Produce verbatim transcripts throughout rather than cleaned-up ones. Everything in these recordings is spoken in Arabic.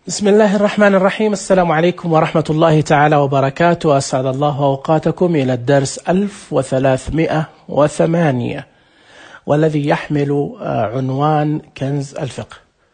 بسم الله الرحمن الرحيم. السلام عليكم ورحمة الله تعالى وبركاته. أسعد الله أوقاتكم إلى الدرس ألف وثلاثمائة وثمانية والذي يحمل عنوان كنز الفقه.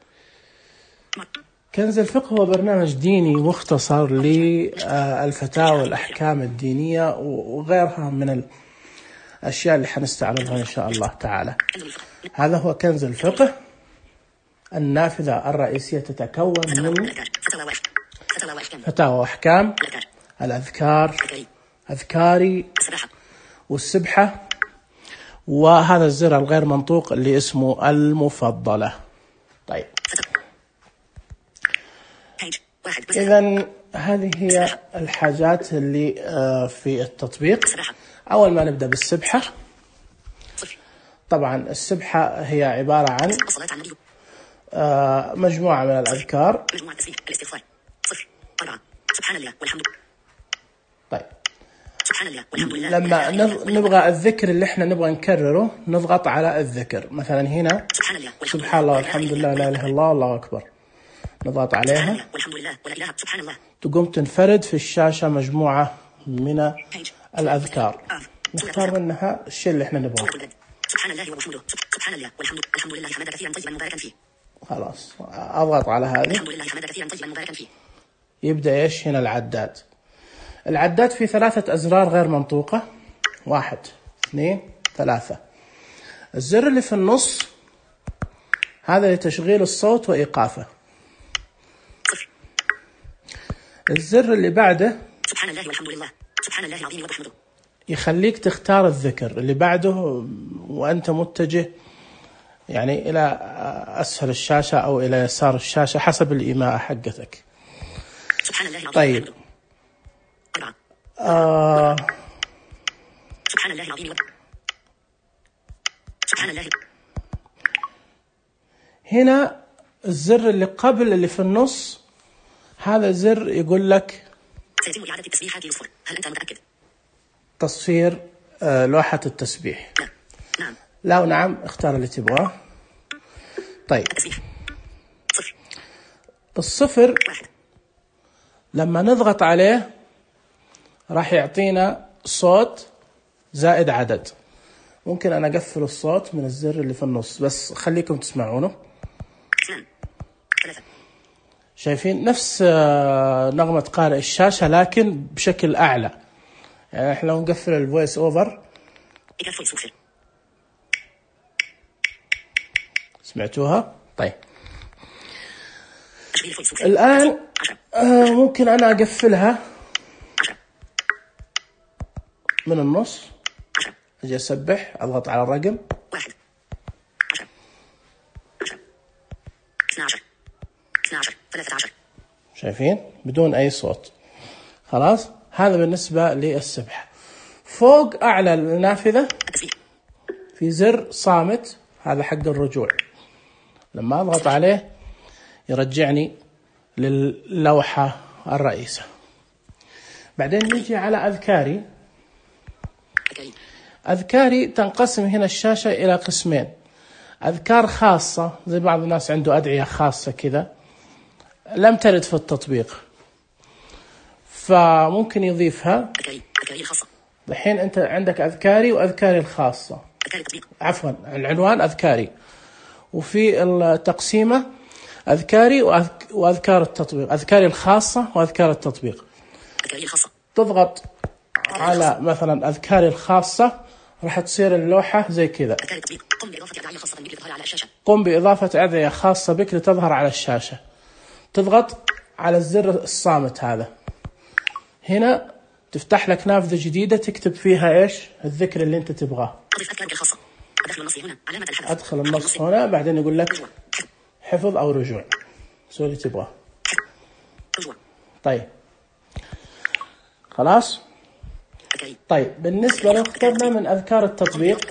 كنز الفقه هو برنامج ديني مختصر للفتاوى والأحكام الدينية وغيرها من الأشياء اللي حنستعرضها إن شاء الله تعالى. هذا هو كنز الفقه. النافذة الرئيسية تتكون من فتاوى وأحكام، الأذكار، أذكاري، والسبحة، وهذا الزر الغير منطوق اللي اسمه المفضلة. طيب، إذن هذه هي الحاجات اللي في التطبيق. أول ما نبدأ بالسبحة، طبعا السبحة هي عبارة عن مجموعة من الأذكار. سبحان الله والحمد لله. طيب، سبحان الله والحمد لله. لما نبغى الذكر اللي احنا نبغى نكرره نضغط على الذكر. مثلا هنا سبحان الله والحمد لله لا إله إلا الله والله أكبر، نضغط عليها والحمد لله ولا إله سبحان الله. تقوم تنفرد في الشاشة مجموعة من الأذكار، نختار منها الشيء اللي احنا نبغاه. سبحان الله وبحمده، سبحان الله والحمد الحمد لله حمدا كثيرا طيبا مباركا فيه. خلاص أضغط على هذه، الحمد لله حمدا كثيرا طيبا مباركا فيه. يبدأ إيش هنا العداد. العداد في ثلاثة أزرار غير منطوقة، واحد اثنين ثلاثة. الزر اللي في النص هذا لتشغيل الصوت وإيقافه. الزر اللي بعده سبحان الله والحمد لله، سبحان الله العظيم وبحمده، يخليك تختار الذكر اللي بعده وأنت متجه يعني إلى أسفل الشاشة أو إلى يسار الشاشة حسب الإيماءة حقتك. سبحان الله العظيم. طيب، آه سبحان الله العظيم. سبحان الله. هنا الزر اللي قبل اللي في النص هذا زر يقول لك سيتم إعادة التسبيحات للصفر، هل أنت متأكد؟ تصفير آه لوحة التسبيح. لا. نعم. لا ونعم، اختار اللي تبغاه. طيب، التسبيح صفر. الصفر واحد. لما نضغط عليه راح يعطينا صوت زائد عدد. ممكن أنا أقفل الصوت من الزر اللي في النص بس خليكم تسمعونه. اثنان ثلاثة. شايفين نفس نغمة قارئ الشاشة لكن بشكل أعلى. يعني احنا لو نقفل الفويس أوفر، سمعتوها؟ طيب، الآن آه ممكن أنا أقفلها من النص، أجي أسبح، أضغط على الرقم واحد عشر عشر اثنا عشر اثنا عشر ثلاثة عشر. شايفين بدون أي صوت. خلاص، هذا بالنسبة للسبحة. فوق أعلى النافذة في زر صامت، هذا حق الرجوع. لما أضغط عليه يرجعني للوحة الرئيسة. بعدين نيجي على أذكاري. أذكاري تنقسم هنا الشاشة إلى قسمين. أذكار خاصة، زي بعض الناس عنده أدعية خاصة كذا لم ترد في التطبيق فممكن يضيفها. الحين أنت عندك أذكاري وأذكاري الخاصة، عفوا العنوان أذكاري، وفي التقسيمة أذكاري وأذكار التطبيق، أذكاري الخاصة وأذكار التطبيق. تضغط على مثلا أذكاري الخاصة راح تصير اللوحة زي كذا، قم بإضافة أدعية خاصة بك لتظهر على الشاشة. تضغط على الزر الصامت هذا، هنا تفتح لك نافذة جديدة تكتب فيها إيش الذكر اللي أنت تبغاه. أدخل النص هنا، بعدين يقول لك حفظ أو رجوع، سوي اللي تبغاه. طيب، خلاص. طيب، بالنسبة لو اخترنا من أذكار التطبيق،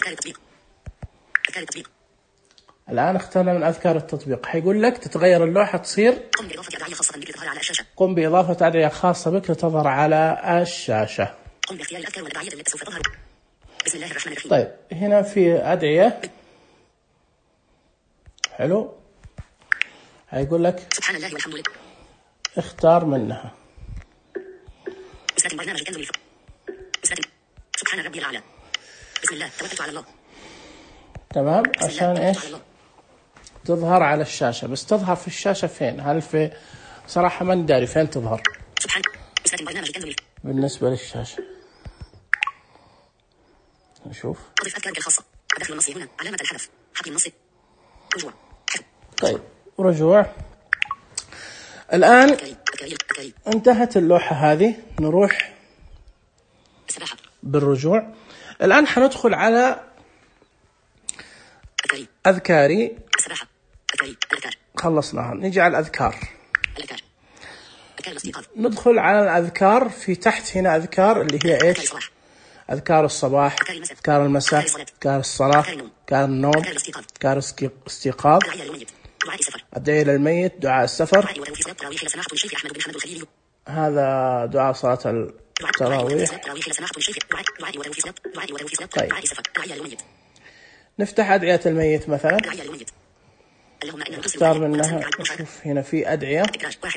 الآن اخترنا من أذكار التطبيق، حيقول لك تتغير اللوحة تصير قم بإضافة أدعية خاصة بك لتظهر على الشاشة. قم باختيار الأذكار والأدعية التي سوف تظهر. بسم الله الرحمن الرحيم. طيب، هنا في أدعية، حلو، هيقول لك سبحان الله والحمد لله. اختار منها. بسم برنامج كنز الف... بسم سبحان ربي الأعلى. بسم الله توكلت على الله. تمام، عشان ايش تظهر على الشاشة. بس تظهر في الشاشة فين؟ هل في صراحة ما نداري فين تظهر. سبحان بسم برنامج كنز الف... بالنسبة للشاشة نشوف. أضف أذكارك الخاصة. دخل النص هنا علامة الحذف. حق النص. رجوع. طيب رجوع. الآن انتهت اللوحة هذه. نروح السباحة. بالرجوع. الآن حندخل على أذكاري. أذكاري. السباحة. أذكاري. الأذكار. خلصناها. نيجي على الأذكار. الأذكار. أذكار الاستيقاظ. ندخل على الأذكار. في تحت هنا أذكار اللي هي إيش؟ أذكار الصباح، أذكار المساء، أذكار الصلاة، أذكار النوم، أذكار الاستيقاظ، الدعاء للميت، دعاء السفر. هذا دعاء صلاة التراويح. طيب نفتح أدعية الميت مثلا. اختار منها. نشوف هنا في أدعية.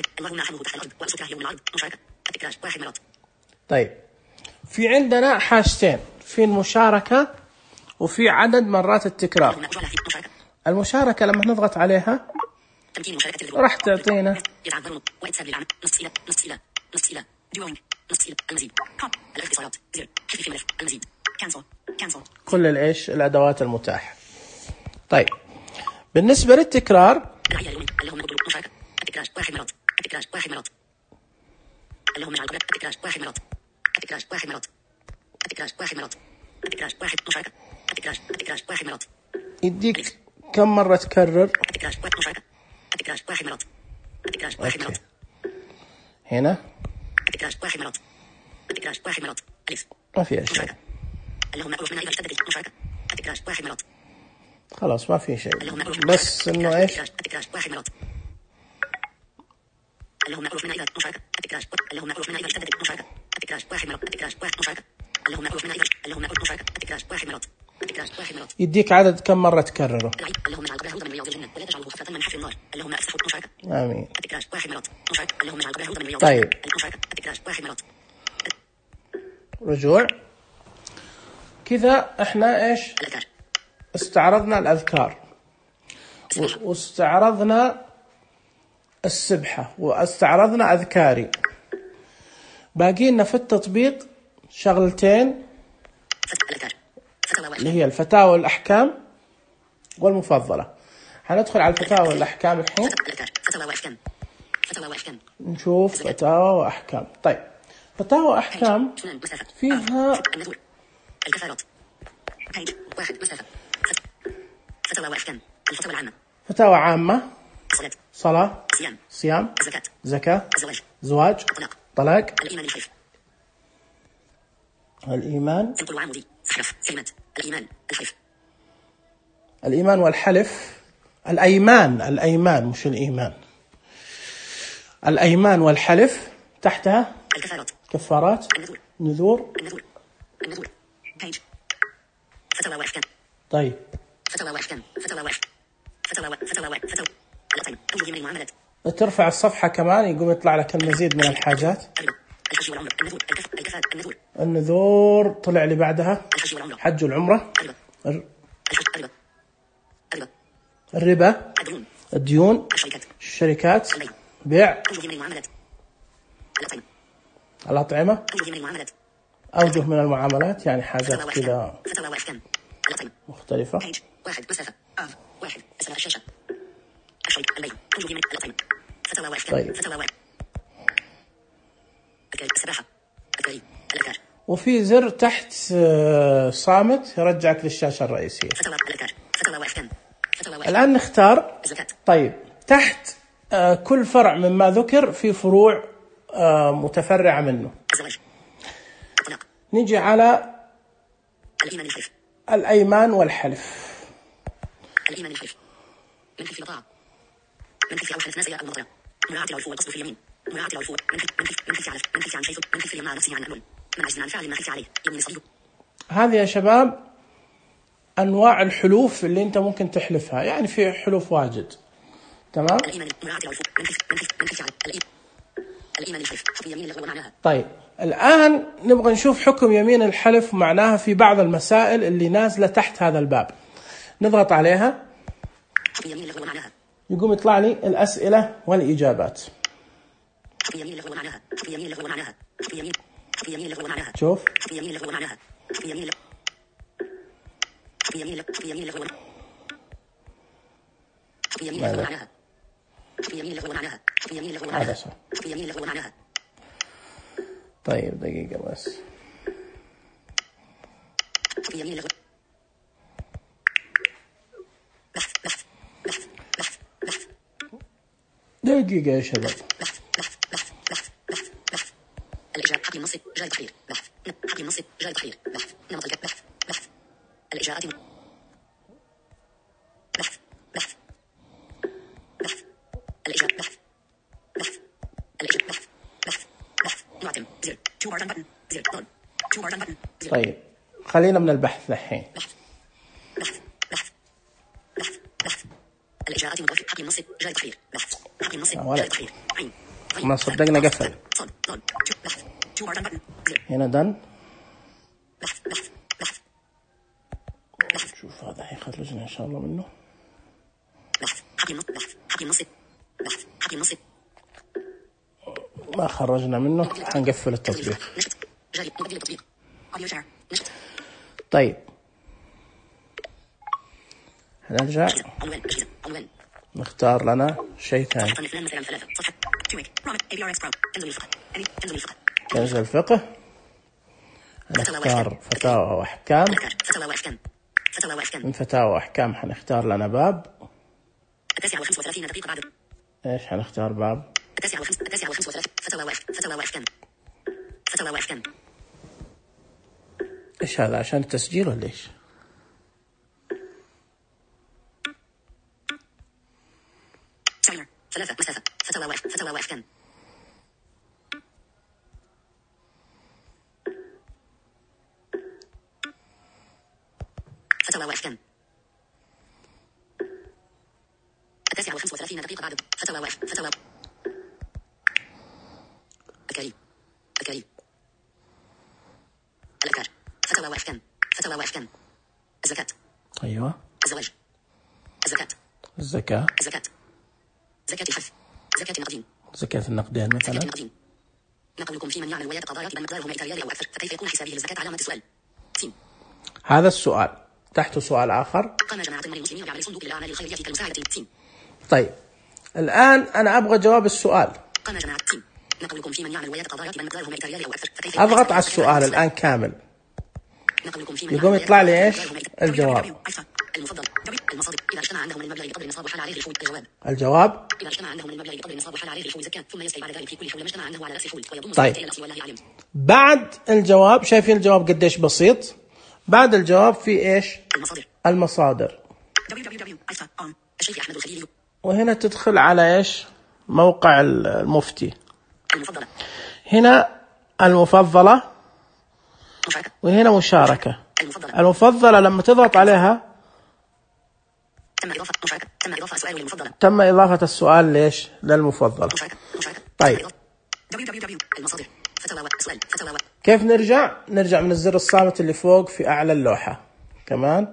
طيب في عندنا حاجتين، في المشاركة وفي عدد مرات التكرار. المشاركة لما نضغط عليها راح تعطينا كل الايش الادوات المتاحة. طيب بالنسبة للتكرار اللهم اطلب مشاركة التكرار واحد مرات التكرار واحد مرات اللهم اجعل قبلك التكرار واحد مرات التكرار واحد مرات التكرار واحد مرات التكرار واحد مشاركة التكرار التكرار واحد مرات. يديك كم مرة تكرر. التكرار واحد مشاركة التكرار واحد مرات التكرار واحد مرات. هنا التكرار واحد مرات التكرار واحد مرات. ألف ما في شيء. اللهم اعرف منا إذا اشتدت المشاركة التكرار واحد مرات. خلاص ما في شيء، بس انه ايش التكرار واحد مرات. اللهم اعرف منا إذا مشاركة التكرار اللهم اعرف منا إذا اشتدت المشاركة التكرار واحد مرات التكرار واحد مشاركة. اللهم اعرف منا إذا اللهم اعرف مشاركة التكرار واحد مرات التكرار واحد مرات. يديك عدد كم مرة تكرره. اللهم اجعل قبله هدى من رياض الجنة ولا تجعله حفرة من حفر النار. اللهم افتح مشاركة. آمين. التكرار واحد مرات مشاركة. اللهم اجعل قبله هدى من رياض طيب. الجنة. المشاركة التكرار واحد مرات. رجوع. كذا احنا ايش الأذكار. استعرضنا الأذكار واستعرضنا السبحة واستعرضنا أذكاري. باقي لنا في التطبيق شغلتين اللي هي الفتاوى والأحكام والمفضلة. هندخل على الفتاوى والأحكام الحين. نشوف فتاوى وأحكام. طيب فتاوى وأحكام فيها الكفارات. واحد مسافة. فتاوى وأحكام. الفتاوى العامة. فتاوى عامة. صلاة. صلاة. صيام. صيام. زكاة. زكاة. زواج. زواج. طلاق. طلاق. الإيمان الحلف. الإيمان. تنقل عمودي. حرف. كلمات. الإيمان الحلف. الإيمان والحلف. الأيمان. الأيمان مش الإيمان. الأيمان والحلف. تحتها الكفارات. كفارات. النذور. نذور. النذور. النذور. بيج. فتاوى وأحكام. طيب فتاوى وأحكام. فتاوى وأحكام. فتاوى فتاوى فتاوى الأطعمة. أوجه من المعاملات. ترفع الصفحة كمان يقوم يطلع لك المزيد من الحاجات. الحج والعمرة. النذور. الكف الكفات. النذور. النذور طلع لي بعدها الحج والعمرة. حج والعمرة. الربا. الحج. الربا. الربا. الربا. الديون. الديون. الشركات. الشركات. البيع. بيع. أوجه من المعاملات. الأطعمة. الأطعمة. أوجه من المعاملات. أوجه من المعاملات يعني حاجات كذا فتاوى وأحكام. الأطعمة. مختلفة. بيج. واحد مسافة. آف. واحد. أسفل الشاشة. الشيء. البيع. أوجه من الأطعمة. فتاوى وأحكام. طيب. فتاوى وأحكام. السباحة. الكريم. الأذكار. وفي زر تحت آه، صامت يرجعك للشاشة الرئيسية. فتاوى الأذكار. فتاوى وأحكام. فتاوى وأحكام. الآن نختار. الزكاة. طيب تحت آه، كل فرع مما ذكر في فروع آه، متفرعة منه. الزواج. الطلاق. نيجي على الإيمان الحلف. الأيمان والحلف. الإيمان الحلف. من حلف الطاعة. من حلف أو حلف ناسية أو مضيع. مراعاة العرف والقصد في اليمين. مراعاة العرف من حلف من حلف من حلف على من حلف عن شيء من حلف يمنع نفسه عن أمر من عجز عن فعل ما حلف عليه يمين صديق. هذه يا شباب أنواع الحلوف اللي أنت ممكن تحلفها، يعني في حلوف واجد. تمام. الإيمان مراعاة العرف من حلف من حلف من حلف على الإيمان إيمان الحلف حكم يمين اللغو ومعناها. طيب الآن نبغى نشوف حكم يمين الحلف ومعناها في بعض المسائل اللي نازلة تحت هذا الباب. نضغط عليها حكم يمين اللغو ومعناها. يقوم يطلع لي الأسئلة والإجابات. حكم يمين اللغو ومعناها. حكم يمين اللغو ومعناها. حكم يمين حكم يمين اللغو ومعناها. شوف حكم يمين اللغو ومعناها. حكم يمين حكم يمين حكم يمين اللغو ومعناها. حكم يمين اللغو ومعناها. حكم يمين اللغو ومعناها. حكم يمين اللغو ومعناها. حكم يمين اللغو ومعناها. طيب دقيقة بس. حكم يمين اللغو. بحث بحث بحث بحث بحث. دقيقة يا شباب. بحث بحث بحث بحث بحث بحث. الإجابة حكم النص جاي تحرير. بحث حكم النص جاي تحرير. بحث نمط الكتاب. بحث بحث. الإجابات بحث بحث بحث. الإجابة بحث بحث. الإجابة بحث بحث بحث. معتم زر تو بار بutton زر on تو بار button زر. طيب خلينا من البحث الحين. بحث بحث بحث بحث بحث. الإجابات مضاف حكم النص جاي تحرير. بحث حكم النص جاي تحرير. عين ما صدقنا قفل. صاد ضاد بحث تو بار button زر. هنا دن. بحث بحث بحث بحث. شوف هذا حيخرجنا إن شاء الله منه. بحث حكم النص بحث حكم النص بحث حكم النص. ما خرجنا منه حنقفل التطبيق. نشط جاري مبدل التطبيق. أوديو شير نشط. طيب هنرجع عنوان أجهزة عنوان. نختار لنا شيء ثاني. صفحة اثنان مثلا ثلاثة صفحة تويك رابط اي بي ار اكس برو تنزل الفقه أني تنزل الفقه. كنز الفقه. هنختار فتاوى وأحكام. فتاوى وأحكام فتاوى وأحكام. من فتاوى وأحكام حنختار لنا باب. التاسعة وخمسة وثلاثين دقيقة بعد. إيش حنختار باب؟ التاسعة وخمسة التاسعة وخمسة وثلاثين فتاوى وأحكام فتاوى وأحكام فتاوى وأحكام. إيش هذا عشان التسجيل ولا إيش؟ تايمر ثلاثة مسافة فتاوى وأحكام فتاوى وأحكام. فتاوى وأحكام. التاسعة وخمسة وثلاثين دقيقة بعد. فتاوى وأحكام فتاوى. الكريم الكريم. الأذكار فتاوى وأحكام فتاوى وأحكام. الزكاة. أيوة. الزواج. الزكاة. الزكاة. الزكاة. زكاة الحرث. زكاة النقدين. زكاة النقدين مثلا. زكاة النقدين. ما قولكم في من يعمل ويات قضايا بل مقدارهم مئة ريال أو أكثر فكيف يكون حسابه الزكاة؟ علامة السؤال. سين. هذا السؤال تحته سؤال آخر. قام جماعة من المسلمين بعمل صندوق للأعمال الخيرية كالمساعدة. سين. طيب الآن أنا أبغى جواب السؤال. قام جماعة. سين. ما قولكم في من يعمل ويات قضايا بل مقدارهم مئة ريال أو أكثر فكيف أضغط على السؤال الآن كامل. يقوم يطلع لي إيش الجواب. المفضل المصادر إذا اجتمع عندهم المبلغ بقدر النصاب وحال عليه الحول. الجواب. الجواب. إذا اجتمع عندهم المبلغ بقدر النصاب وحال عليه الحول زكاة ثم يسعي بعد ذلك في كل حول ما اجتمع عنده على نفس الحول ويضم طيب. إلى الأصل والله أعلم. بعد الجواب شايفين الجواب قديش بسيط. بعد الجواب في إيش المصادر. المصادر. دبليو دبليو دبليو الشيخ أحمد الخليلي. وهنا تدخل على إيش موقع المفتي. المفضلة. هنا المفضلة. مشاركة. وهنا مشاركة. المفضلة. المفضلة لما تضغط عليها تم إضافة مشاركة تم إضافة سؤال للمفضلة. تم إضافة السؤال ليش للمفضلة. مشاركة مشاركة. طيب دبليو دبليو دبليو المصادر فتاوى سؤال فتاوى. كيف نرجع؟ نرجع من الزر الصامت اللي فوق في أعلى اللوحة كمان.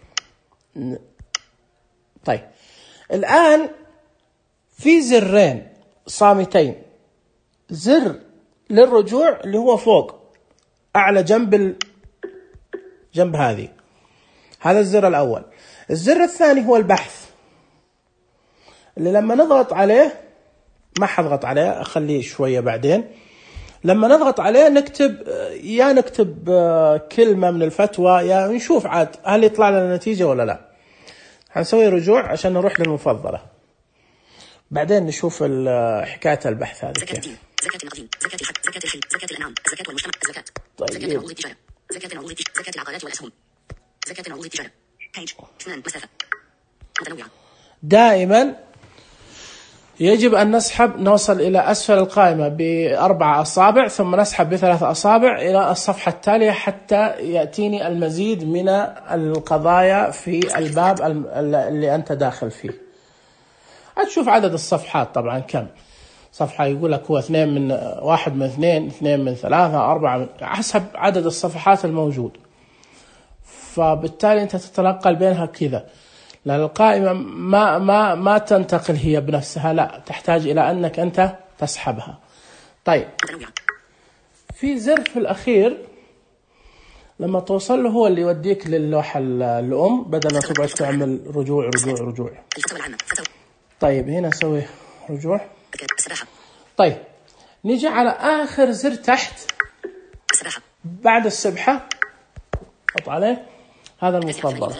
طيب الآن في زرين صامتين. زر للرجوع اللي هو فوق أعلى جنب ال... جنب هذه. هذا الزر الأول. الزر الثاني هو البحث اللي لما نضغط عليه ما حضغط عليه أخليه شوية بعدين. لما نضغط عليه نكتب يا نكتب كلمة من الفتوى يا نشوف عاد هل يطلع لنا نتيجة ولا لا. هنسوي رجوع عشان نروح للمفضلة بعدين نشوف حكاية البحث هذه كيف. زكاة النقدين زكاة الحق زكاة الحي زكاة الأنعام الزكاة والمجتمع الزكاة. طيب. زكاة عروض التجارة زكاة عروض التجارة زكاة العقارات والأسهم زكاة عروض التجارة. بيج اثنان مسافة متنوعة. دائما يجب أن نسحب نوصل إلى أسفل القائمة بأربع أصابع ثم نسحب بثلاث أصابع إلى الصفحة التالية حتى يأتيني المزيد من القضايا في الباب اللي أنت داخل فيه. هتشوف عدد الصفحات طبعا كم صفحة يقول لك هو اثنين من واحد من اثنين، اثنين من ثلاثة، أربعة من حسب عدد الصفحات الموجود. فبالتالي أنت تتنقل بينها كذا، لأن القائمة ما ما ما تنتقل هي بنفسها، لا تحتاج إلى أنك أنت تسحبها. طيب في زر في الأخير لما توصل له هو اللي يوديك للوحة الأم، بدل ما تقعد تعمل رجوع رجوع رجوع. طيب هنا نسوي رجوع. طيب نيجي على آخر زر تحت بعد السبحة، حط عليه هذا المفضل.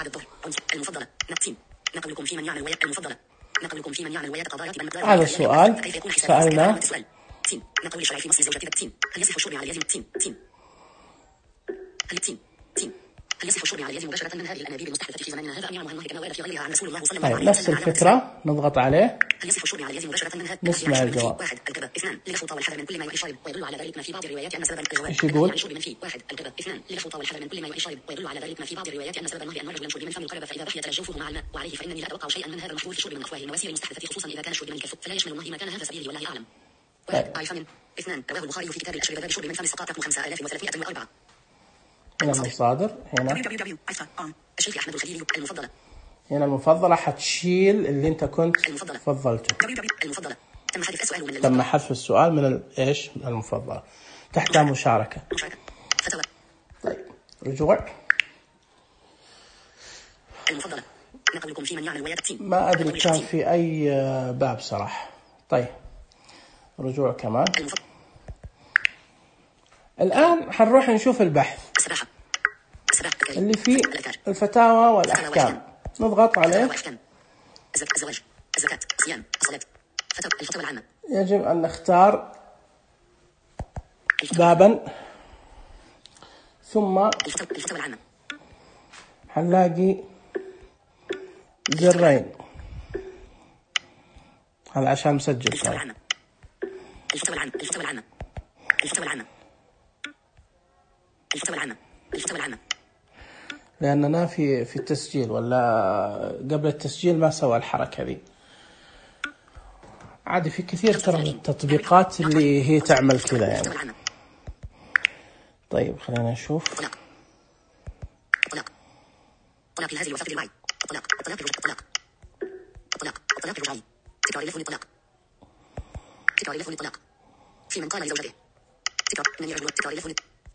هذا السؤال سألنا نقول للشرع في مصر زوجة التين، هل يصح الشرب على اليد التين تين هل التين تين هل يصح الشرب على اليد مباشرة من هذه الأنابيب المستحدثة في زماننا هذا أم يعمها الله كما ورد في غيرها عن رسول الله صلى الله عليه وسلم؟ نفس الفكرة، نضغط عليه. هل يصح الشرب على اليد مباشرة من هذه؟ نسمع الجواب. واحد الكبة، اثنان للفوطة والحذر من كل ما يؤذي الشارب ويدل على ذلك ما في بعض الروايات أن سبب الجواب ايش يقول؟ الشرب من فيه. واحد الكبة، اثنان للفوطة والحذر من كل ما يؤذي الشارب ويدل على ذلك ما في بعض الروايات أن سبب النهي أن الرجل يشرب من فم القربة فإذا بقيت جوفه مع الماء، وعليه فإنني لا أتوقع شيئا من هذا المحظوظ في الشرب من أفواه المواسير المستحدثة خصوصا إذا كان الشرب من الكف، فلا يشمل النهي ما كان هذا سبيله والله أعلم. واحد فم، اثنان رواه البخاري في كتاب الأشربة باب الشرب من فم السقاط رقم خمسة آلاف وثلاثمائة وأربعة. هنا المصادر، هنا الشيخ أحمد الخليلي المفضلة. هنا المفضلة حتشيل اللي أنت كنت فضلته. المفضلة تم حذف السؤال من تم حذف السؤال من الإيش المفضلة، تحتها مشاركة. طيب رجوع. المفضلة نقولكم في من يعمل ويكتم. ما أدري كان في أي باب صراحة. طيب رجوع كمان. الآن حنروح نشوف البحث اللي فيه الفتاوى والأحكام، نضغط عليه. الزواج، الزكاة، الصيام، الصلاة، الفتاوى العامة. يجب أن نختار بابا، ثم الفتاوى العامة حنلاقي زرين، هذا عشان مسجل. الفتاوى العامة، الفتاوى العامة، الفتاوى العامة، الفتاوى العامة، الفتاوى العامة، الفتاوى العامة. لأننا في في التسجيل، ولا قبل التسجيل ما سوى الحركة ذي. عادي في كثير ترى التطبيقات اللي هي تعمل كذا يعني. طيب خلينا نشوف. طلاق طلاق طلاق الهزل وفقد الوعي. طلاق طلاق الطلاق طلاق طلاق الرجعي. تكرار لفظ الطلاق. تكرار لفظ الطلاق في من قال لزوجته. تكرار من يرجو تكرار لفظ.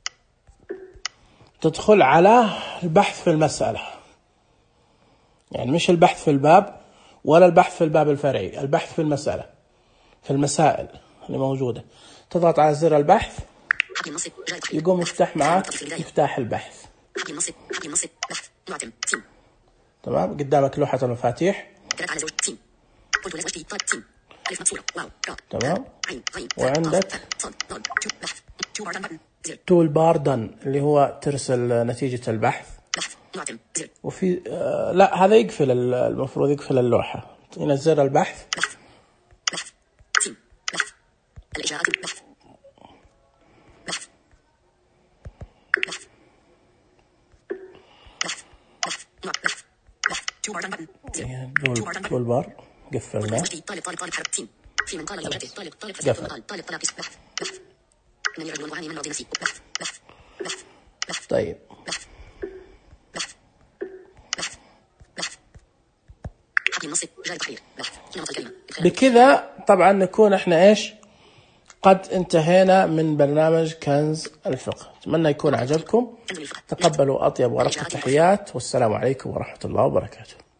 تدخل على البحث في المسألة، يعني مش البحث في الباب ولا البحث في الباب الفرعي، البحث في المسألة، في المسائل اللي موجودة. تضغط على زر البحث يقوم يفتح معك مفتاح البحث. تمام، قدامك لوحة المفاتيح. تمام، وعندك تول بار دن اللي هو ترسل نتيجة البحث. وفي آه لا هذا يقفل، المفروض يقفل اللوحة. هنا زر البحث. تول بار قفلنا. في من قال لزوجته طالق طالق فتاة قال طالق طلاق بحث بحث إنني رجل أعاني من مرض نفسي بحث بحث بحث بحث. طيب بحث بحث بحث بحث حكي النص جاري تحرير بحث نمط الكلمة. بكذا طبعا نكون احنا ايش قد انتهينا من برنامج كنز الفقه. أتمنى يكون عجبكم. تقبلوا أطيب ورقة التحيات، والسلام عليكم ورحمة الله وبركاته.